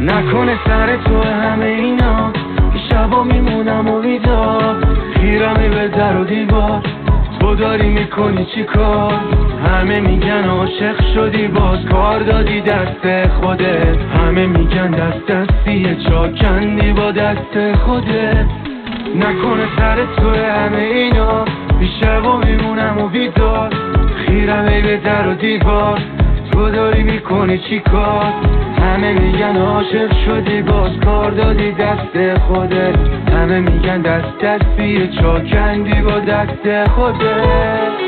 نکنه سر تو همه اینا که شبا میمونم و بیدار، خیرمی به در و دیوار، تو داری میکنی چی کار؟ همه میگن عاشق شدی باز کار دادی دست خودت، همه میگن دست دستیه چا کندی با دست خودت. نکنه سر تو همه اینا که شبا میمونم و بیدار، خیرمی به در و دیوار، تو داری میکنی چی کار؟ همه میگن عاشق شدی باز کار دادی دست خودت، همه میگن دست دستیه چا کندی با دست خودت.